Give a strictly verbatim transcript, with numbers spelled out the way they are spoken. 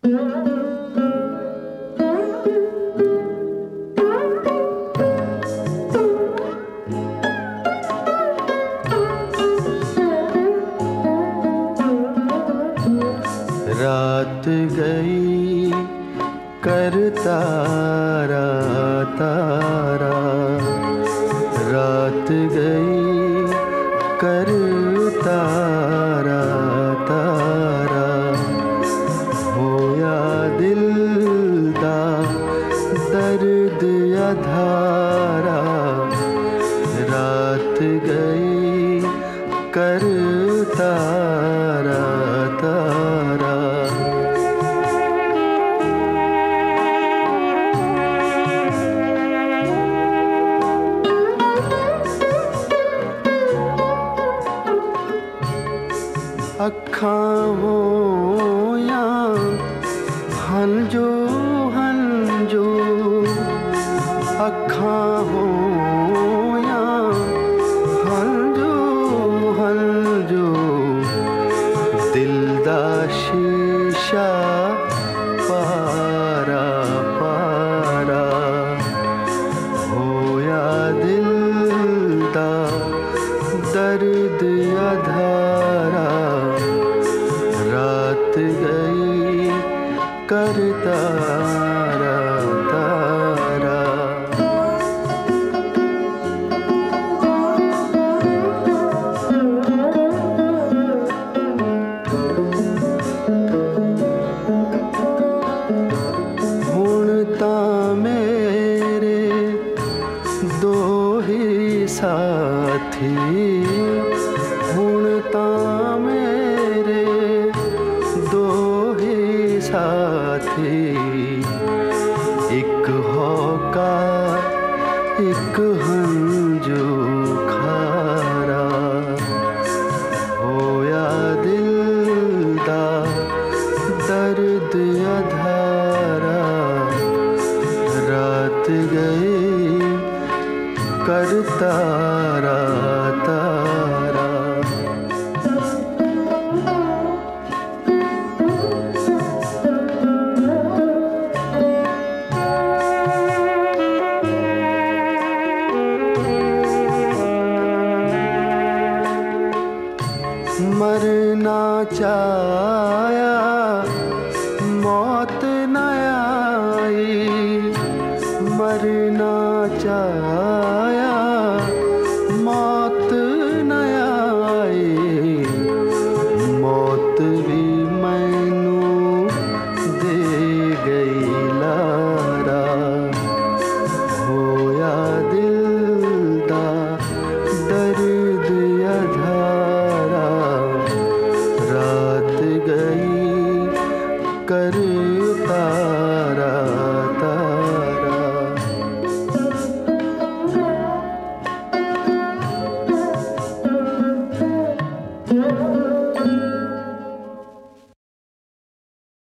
रात गई कर तारा तारा, रात गई कर तारा तारा, होया दिल दा दर्द अधारा। रात गई कर तारा तारा। अखां होया हंजो हंजो, अखां होया हंजो हंजो, दिल दा शीशा पारा पारा, होया दिल दा दर्द अधारा। रात गई कर तारा तारा। हुण तां मेरे दो ही साथी, हुण तां मेरे दो ही साथी, एक होका एक हंजू खारा। होया दिल दा दर्द अधारा। रात गई कर तारा तारा। मरना चाया मौत न आई, मरना चाया मौत न आई, मौत भी मैनू दे गई लारा। होया दिल दा दर्द अधारा। रात गई कर